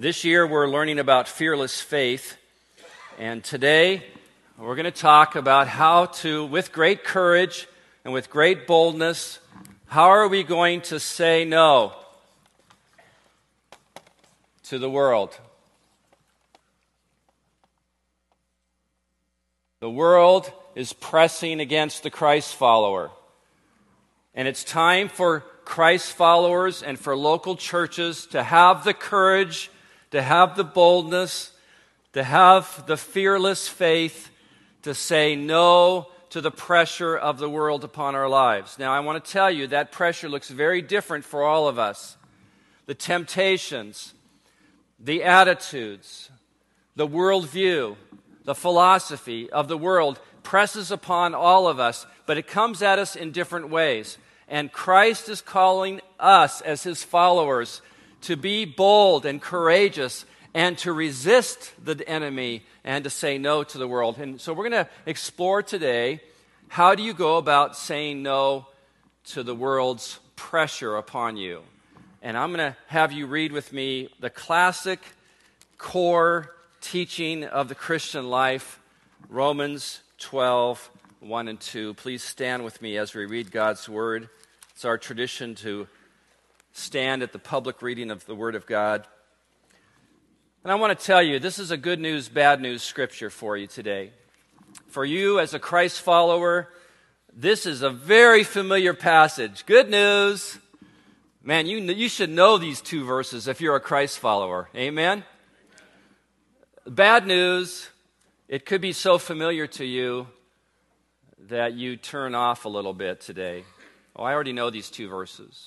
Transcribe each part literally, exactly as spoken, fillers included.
This year we're learning about fearless faith, and today we're going to talk about how to, with great courage and with great boldness, how are we going to say no to the world? The world is pressing against the Christ follower, and it's time for Christ followers and for local churches to have the courage, to have the boldness, to have the fearless faith to say no to the pressure of the world upon our lives. Now, I want to tell you that pressure looks very different for all of us. The temptations, the attitudes, the worldview, the philosophy of the world presses upon all of us, but it comes at us in different ways. And Christ is calling us as His followers to be bold and courageous and to resist the enemy and to say no to the world. And so we're going to explore today, how do you go about saying no to the world's pressure upon you? And I'm going to have you read with me the classic core teaching of the Christian life, Romans twelve, one and two. Please stand with me as we read God's Word. It's our tradition to stand at the public reading of the Word of God. And I want to tell you, this is a good news, bad news scripture for you today. For you as a Christ follower, this is a very familiar passage. Good news. Man, you, you should know these two verses if you're a Christ follower. Amen? Bad news, it could be so familiar to you that you turn off a little bit today. Oh, I already know these two verses.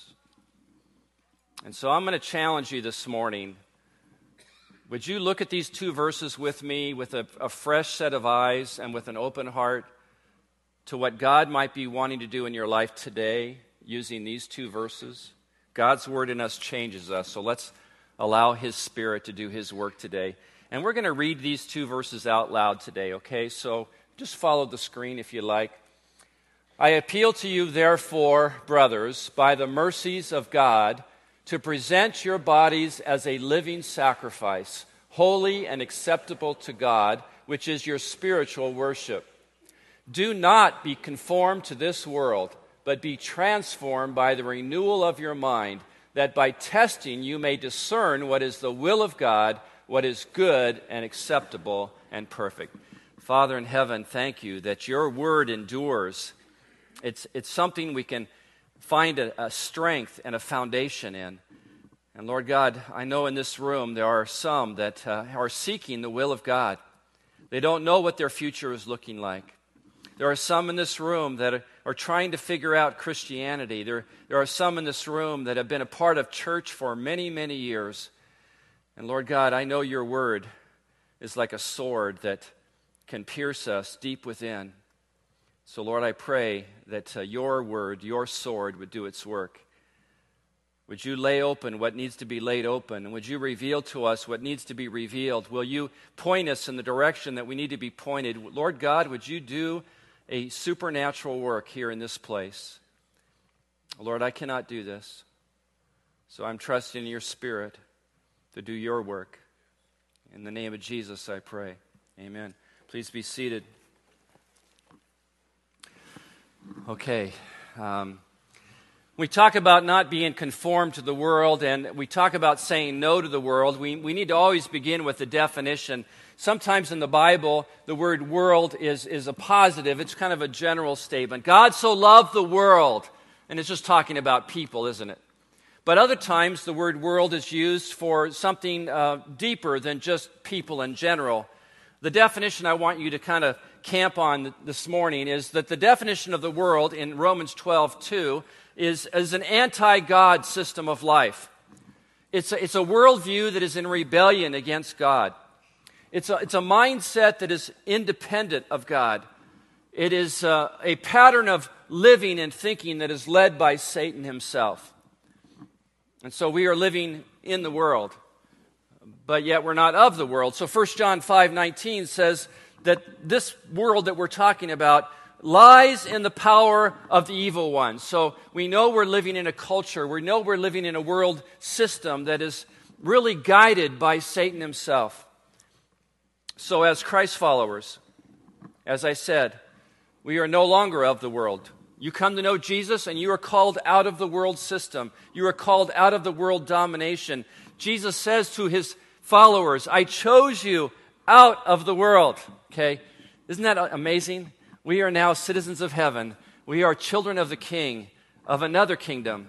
And so I'm going to challenge you this morning. Would you look at these two verses with me with a, a fresh set of eyes and with an open heart to what God might be wanting to do in your life today using these two verses? God's Word in us changes us, so let's allow His Spirit to do His work today. And we're going to read these two verses out loud today, okay? So just follow the screen if you like. I appeal to you, therefore, brothers, by the mercies of God, to present your bodies as a living sacrifice, holy and acceptable to God, which is your spiritual worship. Do not be conformed to this world, but be transformed by the renewal of your mind, that by testing you may discern what is the will of God, what is good and acceptable and perfect. Father in heaven, thank you that your word endures. It's, it's something we can find a, a strength and a foundation in. And Lord God, I know in this room there are some that uh, are seeking the will of God. They don't know what their future is looking like. There are some in this room that are, are trying to figure out Christianity. There, there are some in this room that have been a part of church for many, many years. And Lord God, I know your word is like a sword that can pierce us deep within. So Lord, I pray that uh, your word, your sword would do its work. Would you lay open what needs to be laid open? And would you reveal to us what needs to be revealed? Will you point us in the direction that we need to be pointed? Lord God, would you do a supernatural work here in this place? Lord, I cannot do this. So I'm trusting in your Spirit to do your work. In the name of Jesus, I pray. Amen. Please be seated. Okay. Um, we talk about not being conformed to the world, and we talk about saying no to the world. We, we need to always begin with the definition. Sometimes in the Bible, the word world is, is a positive. It's kind of a general statement. God so loved the world. And it's just talking about people, isn't it? But other times, the word world is used for something uh, deeper than just people in general. The definition I want you to kind of camp on this morning is that the definition of the world in Romans twelve two is, is an anti-God system of life. It's a, it's a worldview that is in rebellion against God. It's a, it's a mindset that is independent of God. It is uh, a pattern of living and thinking that is led by Satan himself. And so we are living in the world, but yet we're not of the world. So First John five nineteen says that this world that we're talking about lies in the power of the evil one. So we know we're living in a culture, we know we're living in a world system that is really guided by Satan himself. So as Christ followers, as I said, we are no longer of the world. You come to know Jesus and you are called out of the world system. You are called out of the world domination. Jesus says to his followers, I chose you out of the world. Okay? Isn't that amazing? We are now citizens of heaven. We are children of the King, of another kingdom.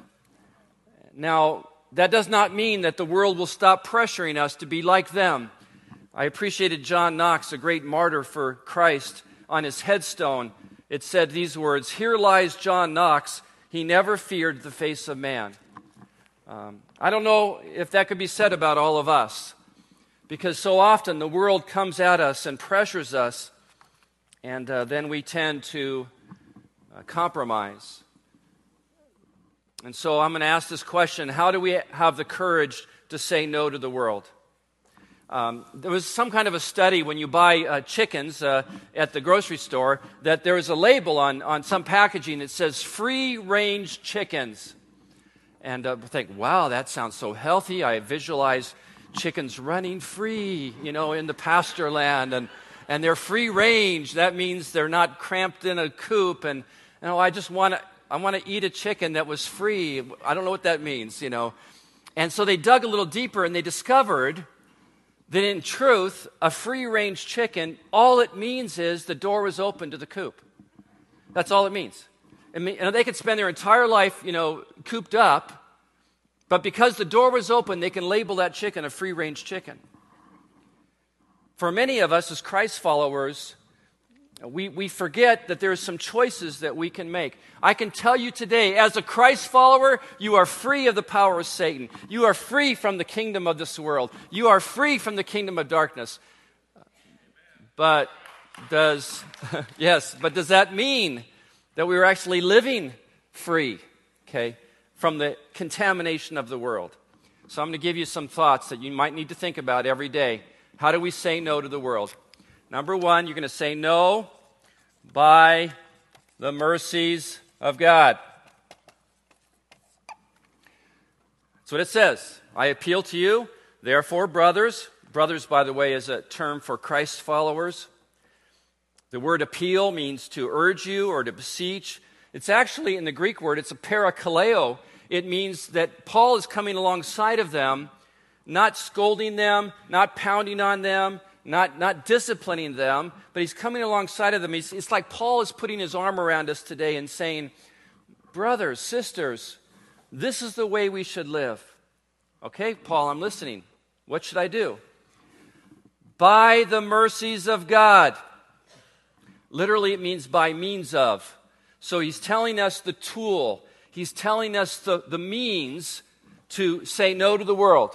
Now, that does not mean that the world will stop pressuring us to be like them. I appreciated John Knox, a great martyr for Christ. On his headstone, it said these words, "Here lies John Knox. He never feared the face of man." Um, I don't know if that could be said about all of us, because so often the world comes at us and pressures us, and uh, then we tend to uh, compromise. And so I'm going to ask this question: how do we have the courage to say no to the world? Um, there was some kind of a study when you buy uh, chickens uh, at the grocery store that there is a label on, on some packaging that says free-range chickens. And uh, I think, wow, that sounds so healthy. I visualize chickens running free, you know, in the pasture land. And, and they're free-range. That means they're not cramped in a coop. And, you know, I just want to I want to eat a chicken that was free. I don't know what that means, you know. And so they dug a little deeper and they discovered that in truth, a free-range chicken, all it means is the door was open to the coop. That's all it means. I mean, and they could spend their entire life, you know, cooped up, but because the door was open, they can label that chicken a free-range chicken. For many of us as Christ followers, we, we forget that there are some choices that we can make. I can tell you today, as a Christ follower, you are free of the power of Satan. You are free from the kingdom of this world. You are free from the kingdom of darkness. But does, yes, but does that mean that we are actually living free, okay, from the contamination of the world? So I'm going to give you some thoughts that you might need to think about every day. How do we say no to the world? Number one, you're going to say no by the mercies of God. That's what it says. I appeal to you, therefore, brothers. Brothers, by the way, is a term for Christ followers. The word appeal means to urge you or to beseech. It's actually, in the Greek word, it's a parakaleo. It means that Paul is coming alongside of them, not scolding them, not pounding on them, Not, not disciplining them, but he's coming alongside of them. He's, it's like Paul is putting his arm around us today and saying, brothers, sisters, this is the way we should live. Okay, Paul, I'm listening. What should I do? By the mercies of God. Literally, it means by means of. So he's telling us the tool. He's telling us the, the means to say no to the world.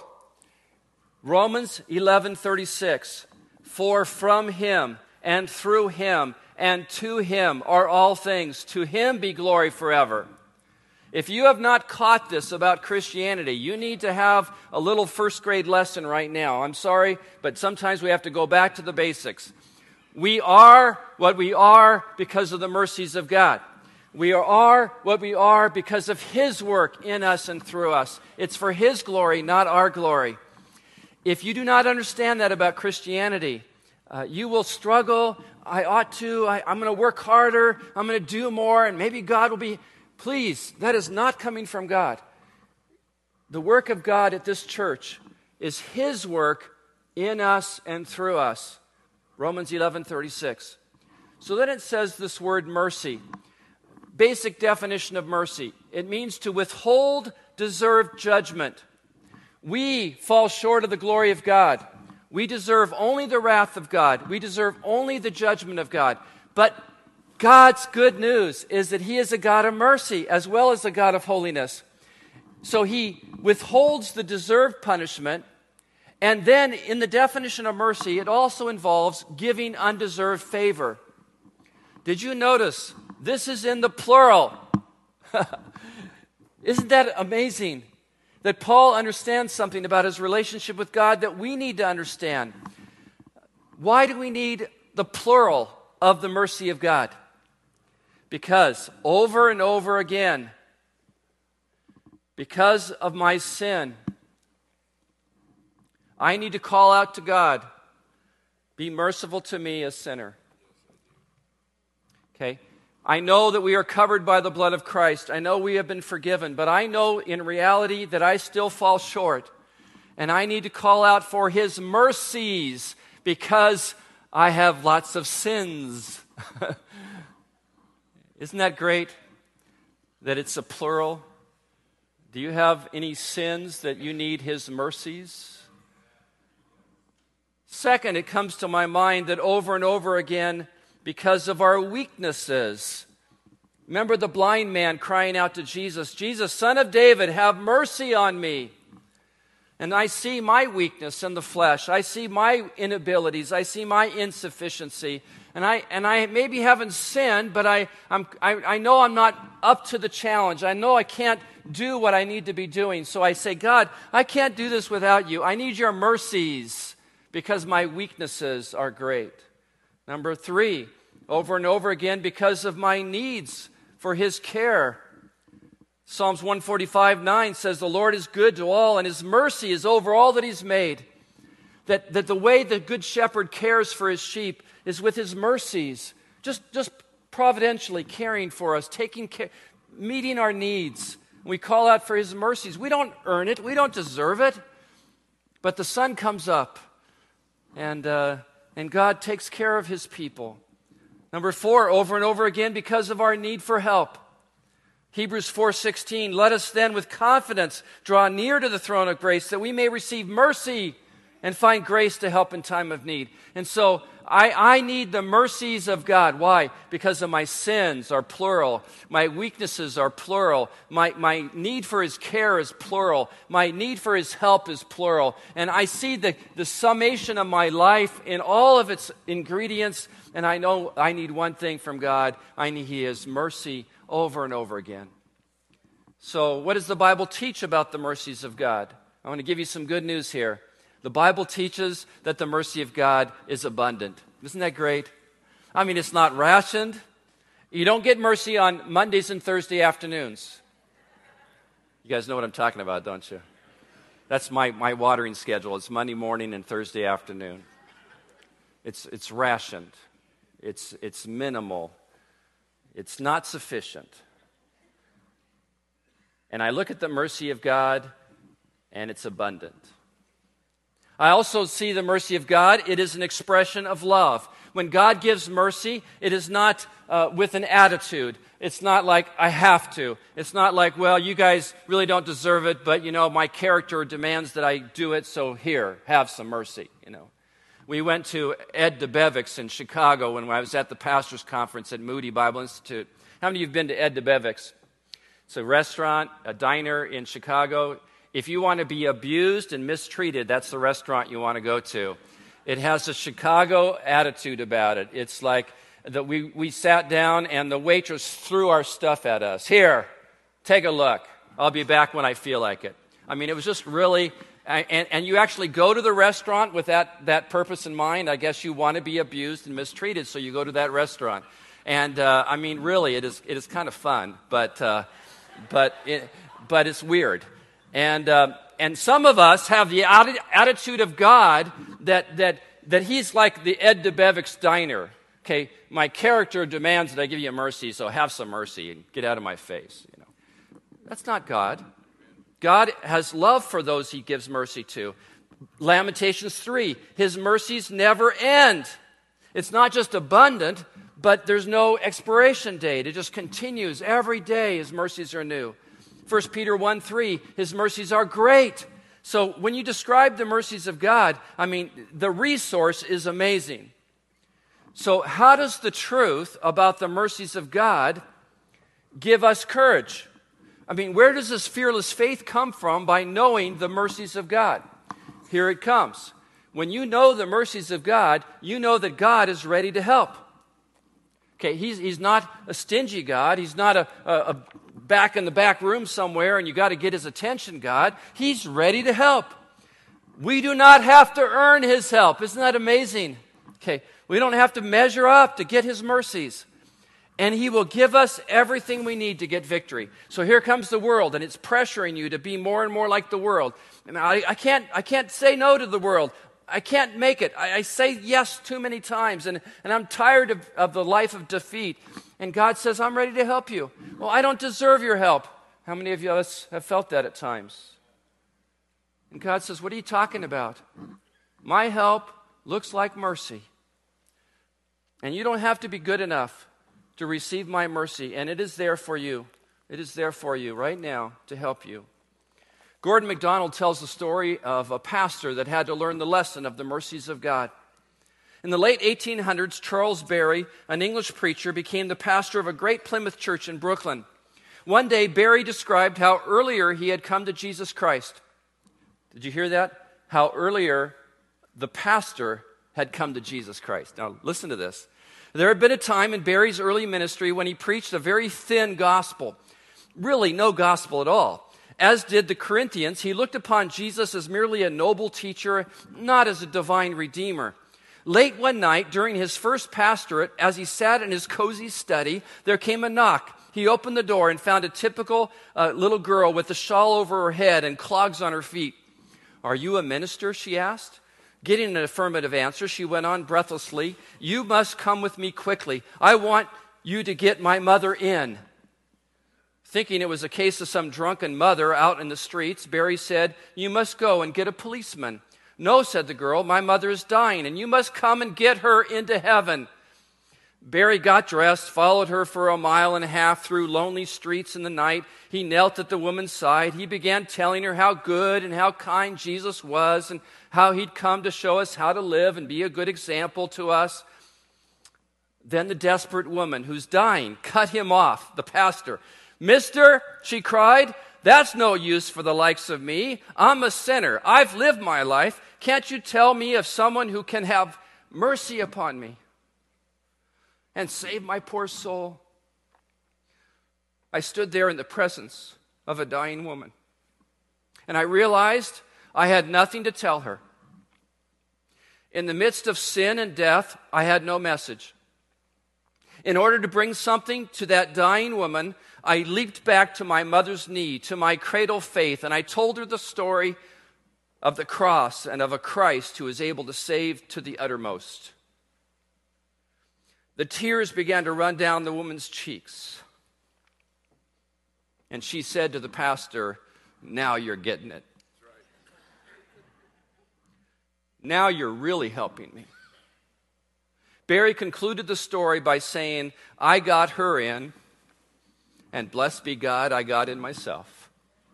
Romans eleven thirty-six. For from him and through him and to him are all things. To him be glory forever. If you have not caught this about Christianity, you need to have a little first grade lesson right now. I'm sorry, but sometimes we have to go back to the basics. We are what we are because of the mercies of God. We are what we are because of his work in us and through us. It's for his glory, not our glory. If you do not understand that about Christianity, uh, you will struggle. I ought to. I, I'm going to work harder. I'm going to do more, and maybe God will be... Please, that is not coming from God. The work of God at this church is his work in us and through us. Romans eleven thirty-six. So then it says this word mercy. Basic definition of mercy. It means to withhold deserved judgment. We fall short of the glory of God. We deserve only the wrath of God. We deserve only the judgment of God. But God's good news is that he is a God of mercy as well as a God of holiness. So he withholds the deserved punishment. And then in the definition of mercy, it also involves giving undeserved favor. Did you notice? This is in the plural. Isn't that amazing? That Paul understands something about his relationship with God that we need to understand. Why do we need the plural of the mercy of God? Because over and over again, because of my sin, I need to call out to God, be merciful to me, a sinner. Okay? I know that we are covered by the blood of Christ. I know we have been forgiven, but I know in reality that I still fall short. And I need to call out for His mercies because I have lots of sins. Isn't that great that it's a plural? Do you have any sins that you need His mercies? Second, it comes to my mind that over and over again, because of our weaknesses. Remember the blind man crying out to Jesus, Jesus, Son of David, have mercy on me. And I see my weakness in the flesh. I see my inabilities. I see my insufficiency. And I and I maybe haven't sinned, but I, I'm, I, I know I'm not up to the challenge. I know I can't do what I need to be doing. So I say, God, I can't do this without you. I need your mercies because my weaknesses are great. Number three, over and over again, because of my needs for His care. Psalms one forty-five nine says, the Lord is good to all, and His mercy is over all that He's made. That, that the way the good shepherd cares for his sheep is with His mercies, just, just providentially caring for us, taking care, meeting our needs. We call out for His mercies. We don't earn it. We don't deserve it. But the sun comes up, and uh, and God takes care of His people. Number four, over and over again, because of our need for help. Hebrews four sixteen, let us then with confidence draw near to the throne of grace that we may receive mercy and find grace to help in time of need. And so I, I need the mercies of God. Why? Because of my sins are plural. My weaknesses are plural. My, my need for His care is plural. My need for His help is plural. And I see the, the summation of my life in all of its ingredients, and I know I need one thing from God. I need His mercy over and over again. So what does the Bible teach about the mercies of God? I want to give you some good news here. The Bible teaches that the mercy of God is abundant. Isn't that great? I mean, it's not rationed. You don't get mercy on Mondays and Thursday afternoons. You guys know what I'm talking about, don't you? That's my, my watering schedule. It's Monday morning and Thursday afternoon. It's, it's rationed. It's, it's minimal. It's not sufficient. And I look at the mercy of God, and it's abundant. I also see the mercy of God. It is an expression of love. When God gives mercy, it is not uh, with an attitude. It's not like, I have to. It's not like, well, you guys really don't deserve it, but, you know, my character demands that I do it, so here, have some mercy, you know. We went to Ed DeBevick's in Chicago when I was at the pastor's conference at Moody Bible Institute. How many of you have been to Ed DeBevick's? It's a restaurant, a diner in Chicago. If you want to be abused and mistreated, that's the restaurant you want to go to. It has a Chicago attitude about it. It's like that we, we sat down and the waitress threw our stuff at us. Here, take a look. I'll be back when I feel like it. I mean, it was just really, and, and you actually go to the restaurant with that, that purpose in mind. I guess you want to be abused and mistreated, so you go to that restaurant. And uh, I mean, really, it is it is kind of fun, but uh, but it, but it's weird. And uh, and some of us have the atti- attitude of God that that that He's like the Ed DeBevick's diner. Okay, my character demands that I give you mercy, so have some mercy and get out of my face. You know, that's not God. God has love for those He gives mercy to. Lamentations three, His mercies never end. It's not just abundant, but there's no expiration date. It just continues every day. His mercies are new. First Peter one three, His mercies are great. So when you describe the mercies of God, I mean, the resource is amazing. So how does the truth about the mercies of God give us courage? I mean, where does this fearless faith come from by knowing the mercies of God? Here it comes. When you know the mercies of God, you know that God is ready to help. Okay, he's, he's not a stingy God. He's not a, a, a back in the back room somewhere and you got to get His attention God. He's ready to help. We do not have to earn His help. Isn't that amazing? Okay, we don't have to measure up to get His mercies. And he will give us everything we need to get victory. So here comes the world, and it's pressuring you to be more and more like the world. And I, I can't, I can't say no to the world. I can't make it. I, I say yes too many times, and, and I'm tired of, of the life of defeat. And God says, I'm ready to help you. Well, I don't deserve your help. How many of you us have felt that at times? And God says, what are you talking about? My help looks like mercy. And you don't have to be good enough to receive my mercy, and it is there for you. It is there for you right now to help you. Gordon MacDonald tells the story of a pastor that had to learn the lesson of the mercies of God. In the late eighteen hundreds, Charles Barry, an English preacher, became the pastor of a great Plymouth church in Brooklyn. One day, Barry described how earlier he had come to Jesus Christ. Did you hear that? How earlier the pastor had come to Jesus Christ. Now, listen to this. There had been a time in Barry's early ministry when he preached a very thin gospel, really no gospel at all. As did the Corinthians, he looked upon Jesus as merely a noble teacher, not as a divine redeemer. Late one night, during his first pastorate, as he sat in his cozy study, there came a knock. He opened the door and found a typical uh, little girl with a shawl over her head and clogs on her feet. "Are you a minister?" she asked. Getting an affirmative answer, she went on breathlessly, "You must come with me quickly. I want you to get my mother in." Thinking it was a case of some drunken mother out in the streets, Barry said, "You must go and get a policeman." "No," said the girl, "my mother is dying, and you must come and get her into heaven." Barry got dressed, followed her for a mile and a half through lonely streets in the night. He knelt at the woman's side. He began telling her how good and how kind Jesus was and how he'd come to show us how to live and be a good example to us. Then the desperate woman who's dying cut him off, the pastor. "Mister," she cried, "that's no use for the likes of me. I'm a sinner. I've lived my life. Can't you tell me of someone who can have mercy upon me and save my poor soul?" I stood there in the presence of a dying woman, and I realized I had nothing to tell her. In the midst of sin and death, I had no message. In order to bring something to that dying woman, I leaped back to my mother's knee, to my cradle faith, and I told her the story of the cross and of a Christ who is able to save to the uttermost. The tears began to run down the woman's cheeks. And she said to the pastor, "Now you're getting it. Now you're really helping me." Barry concluded the story by saying, "I got her in, and blessed be God, I got in myself."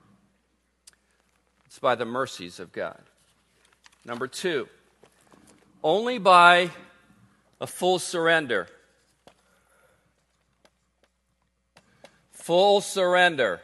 It's by the mercies of God. Number two, only by a full surrender. Full surrender.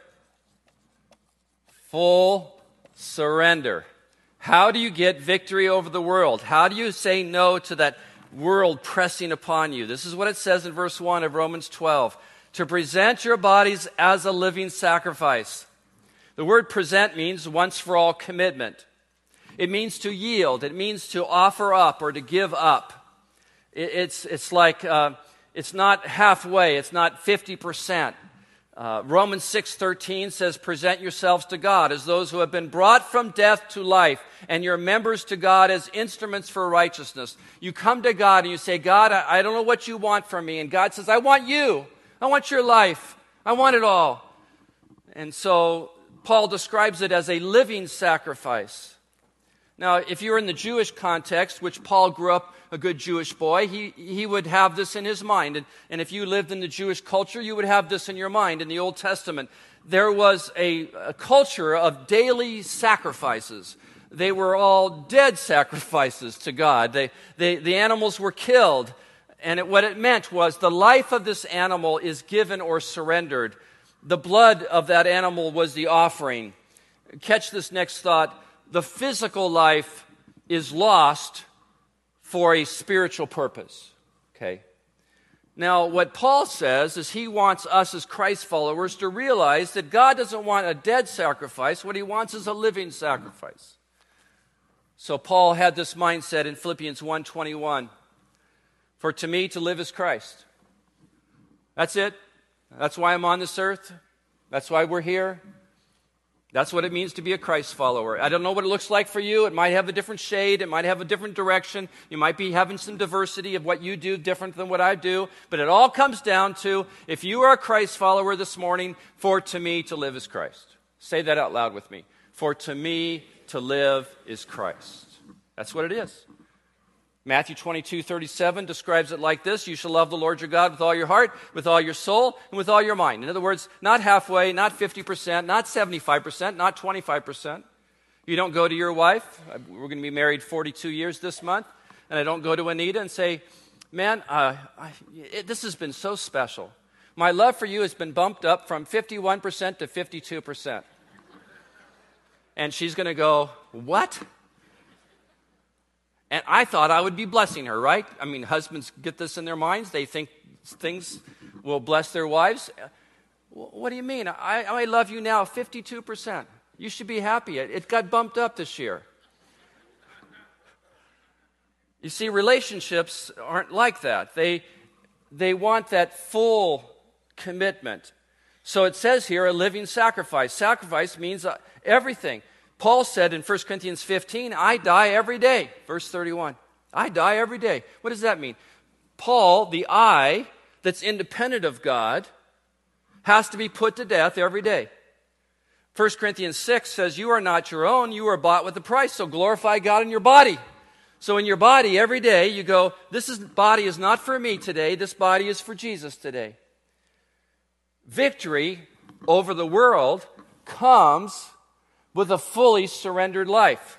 Full surrender. How do you get victory over the world? How do you say no to that world pressing upon you? This is what it says in verse one of Romans twelve. To present your bodies as a living sacrifice. The word present means once for all commitment. It means to yield. It means to offer up or to give up. It's, it's like, uh, it's not halfway. It's not fifty percent. Uh, Romans six thirteen says, present yourselves to God as those who have been brought from death to life, and your members to God as instruments for righteousness. You come to God and you say, God, I, I don't know what you want from me. And God says, I want you. I want your life. I want it all. And so Paul describes it as a living sacrifice. Now, if you're in the Jewish context, which Paul grew up a good Jewish boy, he, he would have this in his mind. And, and if you lived in the Jewish culture, you would have this in your mind. In the Old Testament, there was a, a culture of daily sacrifices. They were all dead sacrifices to God. They, they, the animals were killed. And it, what it meant was the life of this animal is given or surrendered. The blood of that animal was the offering. Catch this next thought. The physical life is lost for a spiritual purpose. Okay. Now, what Paul says is he wants us as Christ followers to realize that God doesn't want a dead sacrifice. What he wants is a living sacrifice. So Paul had this mindset in Philippians one twenty-one. For to me to live is Christ, That's it. That's why I'm on this earth. That's why we're here. That's what it means to be a Christ follower. I don't know what it looks like for you. It might have a different shade. It might have a different direction. You might be having some diversity of what you do different than what I do. But it all comes down to, if you are a Christ follower this morning, for to me to live is Christ. Say that out loud with me. For to me to live is Christ. That's what it is. Matthew twenty-two thirty-seven describes it like this: you shall love the Lord your God with all your heart, with all your soul, and with all your mind. In other words, not halfway, not fifty percent, not seventy-five percent, not twenty-five percent. You don't go to your wife. We're going to be married forty-two years this month. And I don't go to Anita and say, man, uh, I, it, this has been so special. My love for you has been bumped up from fifty-one percent to fifty-two percent. And she's going to go, what? And I thought I would be blessing her, right? I mean, husbands get this in their minds. They think things will bless their wives. What do you mean? I, I love you now fifty-two percent. You should be happy. It, it got bumped up this year. You see, relationships aren't like that. They, they want that full commitment. So it says here, a living sacrifice. Sacrifice means uh, everything. Paul said in First Corinthians fifteen, I die every day. Verse thirty-one. I die every day. What does that mean? Paul, the I that's independent of God, has to be put to death every day. First Corinthians six says, you are not your own, you are bought with a price, so glorify God in your body. So in your body, every day, you go, this is, body is not for me today, this body is for Jesus today. Victory over the world comes with a fully surrendered life.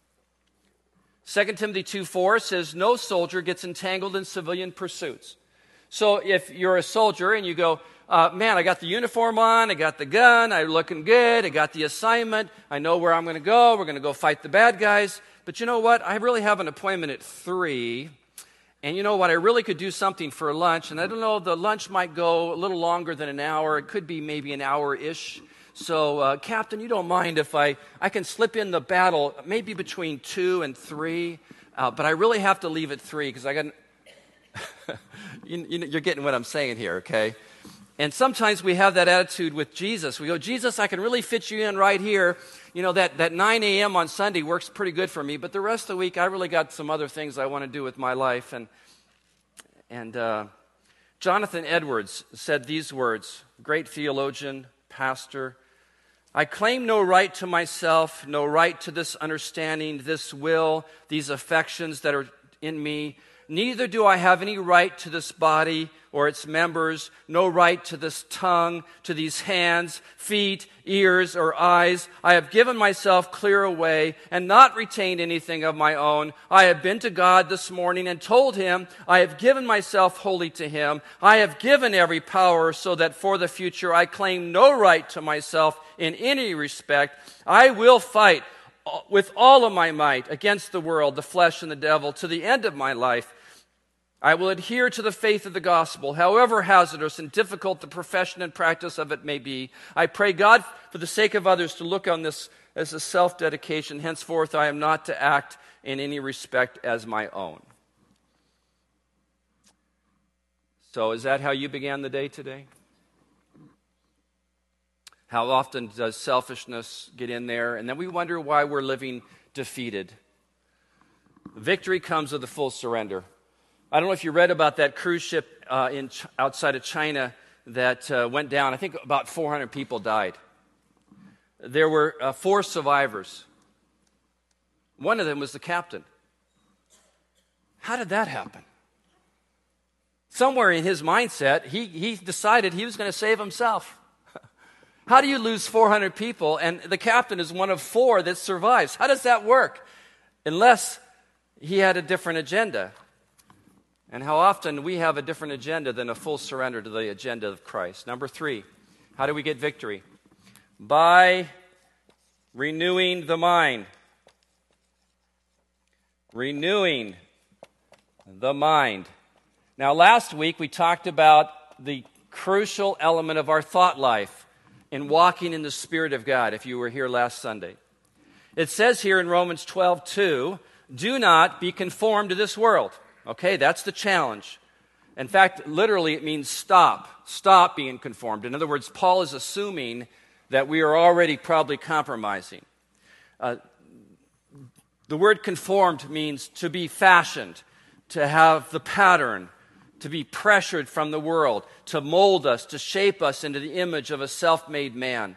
Second Timothy two four says, no soldier gets entangled in civilian pursuits. So if you're a soldier and you go, uh, man, I got the uniform on, I got the gun, I'm looking good, I got the assignment, I know where I'm going to go, we're going to go fight the bad guys. But you know what? I really have an appointment at three. And you know what? I really could do something for lunch. And I don't know, the lunch might go a little longer than an hour. It could be maybe an hour-ish. So, uh, Captain, you don't mind if I, I can slip in the battle maybe between two and three, uh, but I really have to leave at three because I got, you, you, you're getting what I'm saying here, okay? And sometimes we have that attitude with Jesus. We go, Jesus, I can really fit you in right here. You know, that, that nine a.m. on Sunday works pretty good for me, but the rest of the week I really got some other things I want to do with my life. And, and uh, Jonathan Edwards said these words, great theologian, pastor, I claim no right to myself, no right to this understanding, this will, these affections that are in me. Neither do I have any right to this body or its members, no right to this tongue, to these hands, feet, ears, or eyes. I have given myself clear away and not retained anything of my own. I have been to God this morning and told him, I have given myself wholly to him. I have given every power so that for the future I claim no right to myself in any respect. I will fight with all of my might against the world, the flesh, and the devil to the end of my life. I will adhere to the faith of the gospel, however hazardous and difficult the profession and practice of it may be. I pray God, for the sake of others, to look on this as a self-dedication. Henceforth, I am not to act in any respect as my own. So is that how you began the day today? How often does selfishness get in there? And then we wonder why we're living defeated. Victory comes with a full surrender. I don't know if you read about that cruise ship uh, in Ch- outside of China that uh, went down. I think about four hundred people died. There were uh, four survivors. One of them was the captain. How did that happen? Somewhere in his mindset, he, he decided he was going to save himself. How do you lose four hundred people and the captain is one of four that survives? How does that work? Unless he had a different agenda. And how often we have a different agenda than a full surrender to the agenda of Christ. Number three, how do we get victory? By renewing the mind. Renewing the mind. Now, last week we talked about the crucial element of our thought life in walking in the Spirit of God, if you were here last Sunday. It says here in Romans twelve two, do not be conformed to this world. Okay, that's the challenge. In fact, literally it means stop. Stop being conformed. In other words, Paul is assuming that we are already probably compromising. Uh, the word conformed means to be fashioned, to have the pattern, to be pressured from the world, to mold us, to shape us into the image of a self-made man.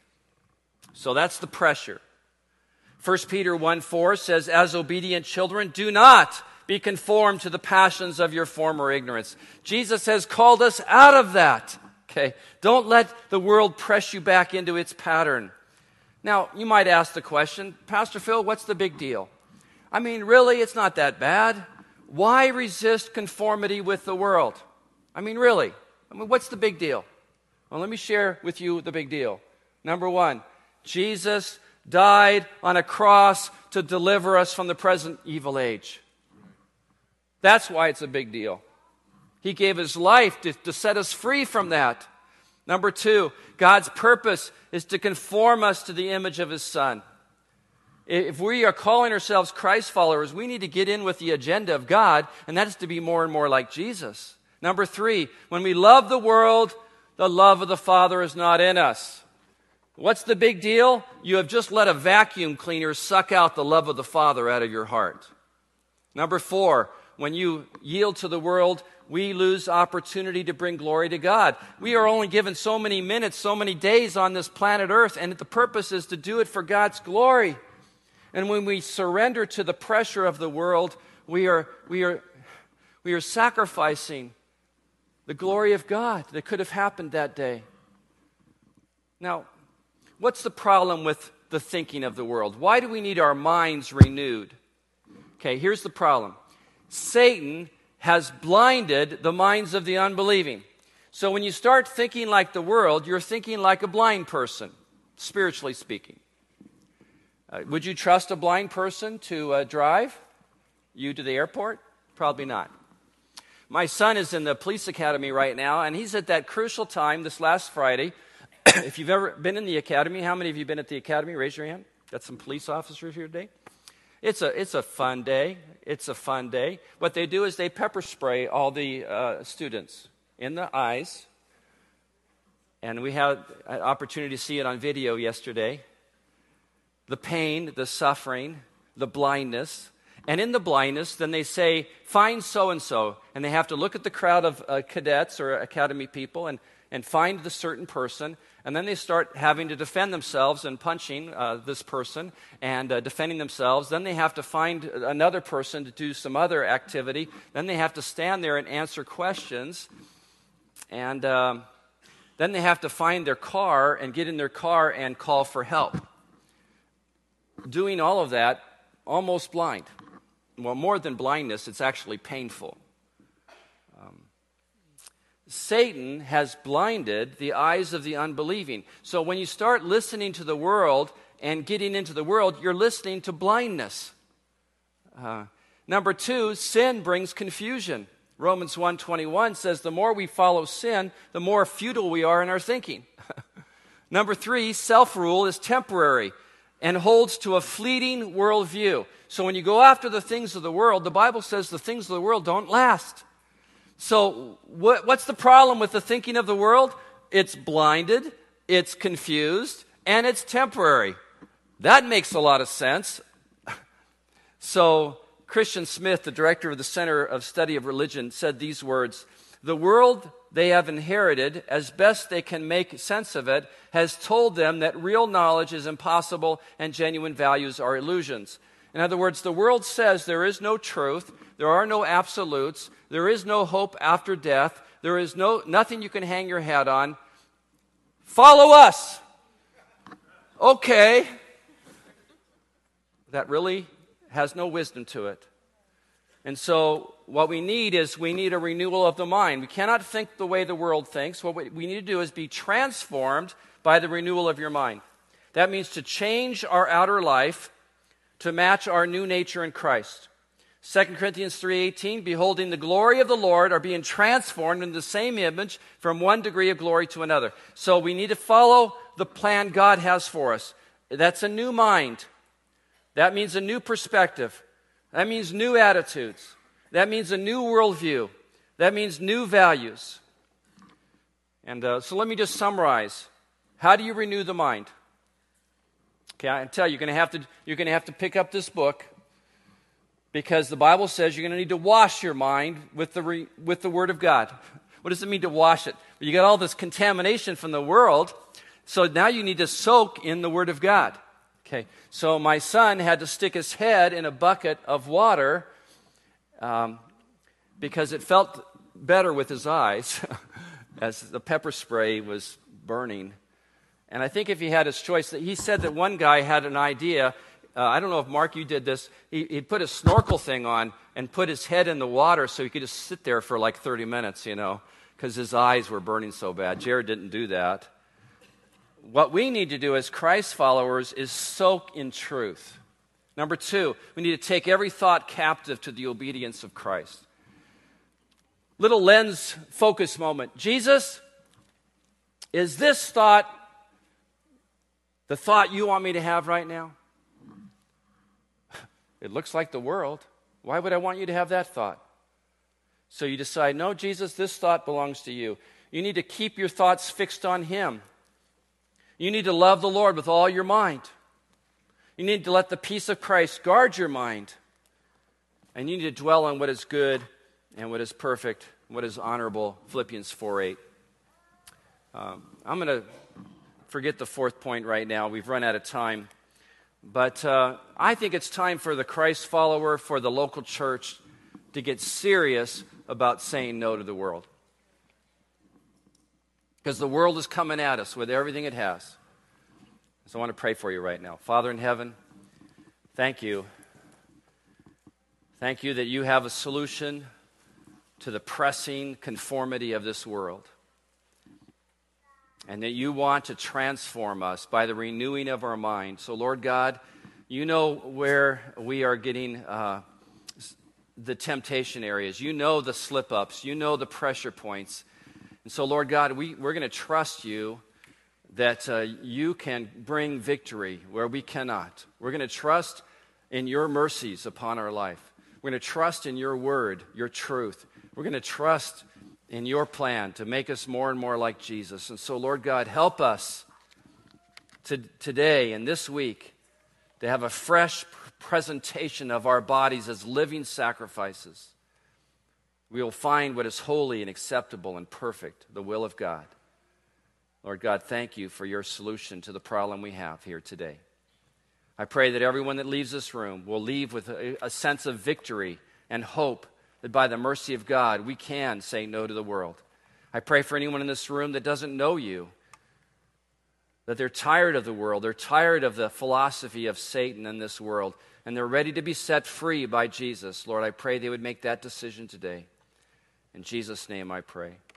So that's the pressure. First Peter one four says, as obedient children, do not be conformed to the passions of your former ignorance. Jesus has called us out of that. Okay, don't let the world press you back into its pattern. Now, you might ask the question, Pastor Phil, what's the big deal? I mean, really, it's not that bad. Why resist conformity with the world? I mean, really, I mean, what's the big deal? Well, let me share with you the big deal. Number one, Jesus died on a cross to deliver us from the present evil age. That's why it's a big deal. He gave his life to, to set us free from that. Number two, God's purpose is to conform us to the image of his Son. If we are calling ourselves Christ followers, we need to get in with the agenda of God, and that is to be more and more like Jesus. Number three, when we love the world, the love of the Father is not in us. What's the big deal? You have just let a vacuum cleaner suck out the love of the Father out of your heart. Number four, when you yield to the world, we lose opportunity to bring glory to God. We are only given so many minutes, so many days on this planet Earth, and the purpose is to do it for God's glory. And when we surrender to the pressure of the world, we are, we are, we are sacrificing the glory of God that could have happened that day. Now, what's the problem with the thinking of the world? Why do we need our minds renewed? Okay, here's the problem. Satan has blinded the minds of the unbelieving. So when you start thinking like the world, you're thinking like a blind person, spiritually speaking. Uh, would you trust a blind person to uh, drive you to the airport? Probably not. My son is in the police academy right now, and he's at that crucial time this last Friday. If you've ever been in the academy, how many of you have been at the academy? Raise your hand. Got some police officers here today. It's a it's a fun day. It's a fun day. What they do is they pepper spray all the uh, students in the eyes. And we had an opportunity to see it on video yesterday. The pain, the suffering, the blindness. And in the blindness, then they say, find so-and-so. And they have to look at the crowd of uh, cadets or academy people and, and find the certain person. And then they start having to defend themselves and punching uh, this person and uh, defending themselves. Then they have to find another person to do some other activity. Then they have to stand there and answer questions. And um, then they have to find their car and get in their car and call for help. Doing all of that, almost blind. Well, more than blindness, it's actually painful. Um, Satan has blinded the eyes of the unbelieving. So when you start listening to the world and getting into the world, you're listening to blindness. Uh, number two, sin brings confusion. Romans one twenty-one says the more we follow sin, the more futile we are in our thinking. Number three, self-rule is temporary and holds to a fleeting worldview. So when you go after the things of the world, the Bible says the things of the world don't last. So what, what's the problem with the thinking of the world? It's blinded, it's confused, and it's temporary. That makes a lot of sense. So Christian Smith, the director of the Center of Study of Religion, said these words, the world they have inherited, as best they can make sense of it, has told them that real knowledge is impossible and genuine values are illusions. In other words, the world says there is no truth, there are no absolutes, there is no hope after death, there is no nothing you can hang your hat on. Follow us. Okay. That really has no wisdom to it. And so what we need is we need a renewal of the mind. We cannot think the way the world thinks. What we need to do is be transformed by the renewal of your mind. That means to change our outer life to match our new nature in Christ. Second Corinthians three eighteen, beholding the glory of the Lord, are being transformed in the same image from one degree of glory to another. So we need to follow the plan God has for us. That's a new mind. That means a new perspective. That means new attitudes. That means a new worldview. That means new values. And uh, so let me just summarize. How do you renew the mind? Okay, I tell you, you're going to have to you're going to have to pick up this book, because the Bible says you're going to need to wash your mind with the re, with the Word of God. What does it mean to wash it? You got all this contamination from the world, so now you need to soak in the Word of God. Okay, so my son had to stick his head in a bucket of water um, because it felt better with his eyes as the pepper spray was burning. And I think if he had his choice, he said that one guy had an idea. Uh, I don't know if, Mark, you did this. He, he put a snorkel thing on and put his head in the water so he could just sit there for like thirty minutes, you know, because his eyes were burning so bad. Jared didn't do that. What we need to do as Christ followers is soak in truth. Number two, we need to take every thought captive to the obedience of Christ. Little lens focus moment. Jesus, is this thought the thought you want me to have right now? It looks like the world. Why would I want you to have that thought? So you decide, no, Jesus, this thought belongs to you. You need to keep your thoughts fixed on Him. You need to love the Lord with all your mind. You need to let the peace of Christ guard your mind. And you need to dwell on what is good and what is perfect, what is honorable, Philippians four eight. Um, I'm going to forget the fourth point right now. We've run out of time. But uh, I think it's time for the Christ follower, for the local church, to get serious about saying no to the world. Because the world is coming at us with everything it has. So I want to pray for you right now. Father in heaven, thank you. Thank you that you have a solution to the pressing conformity of this world. And that you want to transform us by the renewing of our mind. So, Lord God, you know where we are getting uh, the temptation areas. You know the slip-ups. You know the pressure points. And so, Lord God, we, we're going to trust you that uh, you can bring victory where we cannot. We're going to trust in your mercies upon our life. We're going to trust in your word, your truth. We're going to trust in your plan to make us more and more like Jesus. And so, Lord God, help us to, today and this week to have a fresh presentation of our bodies as living sacrifices. We will find what is holy and acceptable and perfect, the will of God. Lord God, thank you for your solution to the problem we have here today. I pray that everyone that leaves this room will leave with a, a sense of victory and hope that by the mercy of God, we can say no to the world. I pray for anyone in this room that doesn't know you, that they're tired of the world, they're tired of the philosophy of Satan in this world, and they're ready to be set free by Jesus. Lord, I pray they would make that decision today. In Jesus' name I pray.